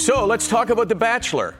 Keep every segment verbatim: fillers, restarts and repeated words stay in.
So let's talk about The Bachelor.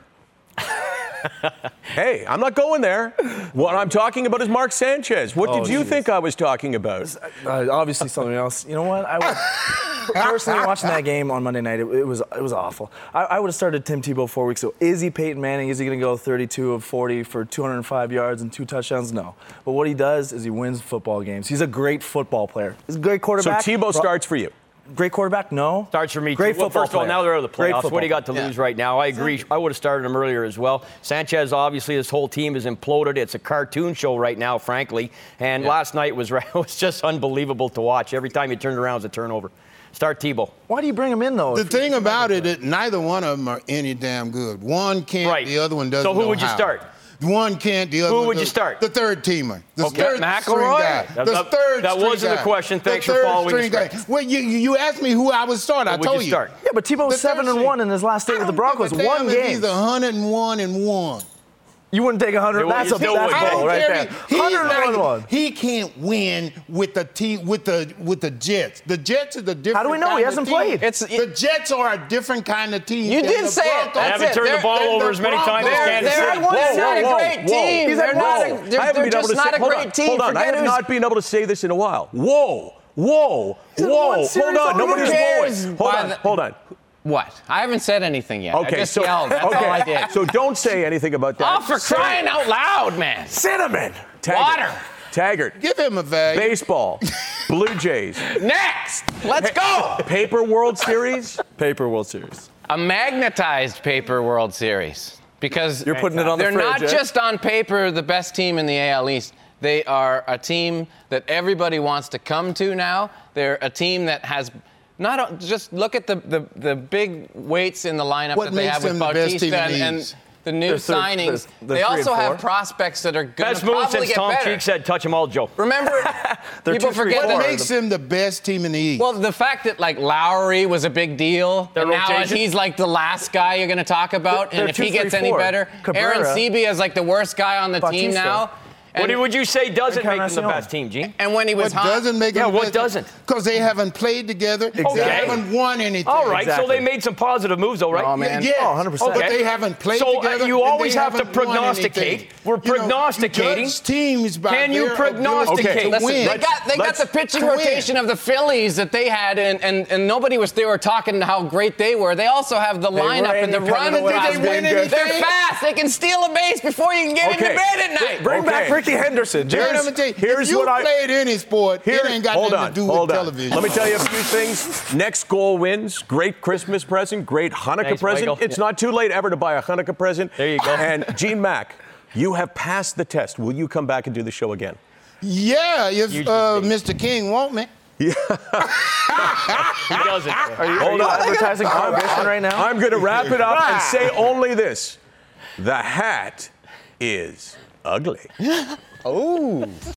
Hey, I'm not going there. What I'm talking about is Mark Sanchez. What Oh, did you geez. think I was talking about? Uh, obviously something else. You know what? I was personally watching that game on Monday night. It, it was it was awful. I, I would have started Tim Tebow four weeks ago. Is he Peyton Manning? Is he going to go thirty-two of forty for two hundred five yards and two touchdowns? No. But what he does is he wins football games. He's a great football player. He's a great So quarterback. Tebow starts for you. Great quarterback? No. Starts for me, Great too. Well, football first of all, player. now they're out of the Great playoffs. What do you got to football. lose right now? I agree. I would have started him earlier as well. Sanchez, obviously, this whole team is imploded. It's a cartoon show right now, frankly. And Yeah. last night was, was just unbelievable to watch. Every time you turned around, it was a turnover. Start Tebow. Why do you bring him in, though? The if- thing about it, it, neither one of them are any damn good. One can't, Right. the other one doesn't So who know would you how. start? One can't, the other Who one would you doesn't. start? The third teamer. The Okay. third McElroy? string guy. That- the that- third that string wasn't the guy. question. Thanks for the third following the string guy. script. Well, you, you asked me who I would start. I Who would told you you. start? Yeah, but Tebow The was seven third and string. one in his last I day with the don't Broncos. give a damn One if game. He's one hundred and one and one. You wouldn't take one hundred. You That's a still that's wouldn't. a I goal don't right care. there. He's one hundred and not- one. He can't win with the team with the with the Jets. The Jets is a different. How do we know? kind He of hasn't team. played. It's- the Jets are a different kind of team. You than did the say it. Broncos. They That's haven't it. turned the They're- ball they're over the as many times as Broncos. Kansas They're, City. they're Whoa, not whoa, a great whoa, team. He's They're at not whoa. a, they're, I haven't they're been able just to not say, a hold great on, team. hold on. I Forget have who's- not been able to say this in a while. Whoa, whoa, in whoa. one series Hold on. already. Nobody's Who cares blowing. Hold by on, the- hold on. What? I haven't said anything yet. I Okay, just so yelled. That's okay, all I did. so don't say anything about that. Oh, for Say- crying out loud, man. Cinnamon. Taggart. Water. Taggart. Give him a value. Baseball. Blue Jays. Next. Let's go. Paper World Series. Paper World Series. A magnetized paper World Series. Because You're putting it on the they're fridge, not eh? just on paper the best team in the A L East. They are a team that everybody wants to come to now. They're a team that has not just look at the, the, the big weights in the lineup What that they makes have with them the best Bautista team in and, the and East? the new They're third- signings. they're- they're they three also and have four. prospects that are going Best to move probably since get Tom better. Cheek said, touch them all, Joe. Remember, They're people two, three, forget four. that What makes them the best team in the East? Well, the fact that like Lowry was a big deal, Their and now rotation? he's like the last guy you're going to talk about, They're and if two, he gets three, any four. better, Cabrera. Aaron Seabee is like the worst guy on the team Bautista. now. What And, do- would you say doesn't make them the Encarnacion. best team, Gene? and when he was what hot, doesn't make Yeah, them what best- doesn't? Because they haven't played together. They Okay. haven't won anything. All right, so Exactly. they made some positive moves, though, right? Oh, man. Yeah, Oh, one hundred percent. But Okay. they haven't played So, uh, together. you and they always have to haven't won prognosticate. anything. We're You know, you prognosticating. judge teams by Can you their prognosticate? ability to Listen, win. they got they got let's- the pitching to win. rotation of the Phillies that they had, and, and, and nobody was. They were talking how great they were. They also have the were lineup and the independent run. of what Did has they been win good. They're fast. They can steal a base before you can get Okay. into bed at night. Bring back Okay. Ricky Henderson. Man, Jared. I'm gonna tell you, Here's if you what I- played any sport, Here- it ain't got hold nothing on, to do hold with on. television. Let me tell you a few things. Next goal wins. Great Christmas present. Great Hanukkah Thanks, present. Michael. It's not too late ever to buy a Hanukkah present. There you go. And Gene Mack, you have passed the test. Will you come back and do the show again? Yeah, if You uh, just- Mister King want me. He doesn't. Are you, are you advertising prohibition right now? I'm going to wrap it up and say only this. The hat is ugly.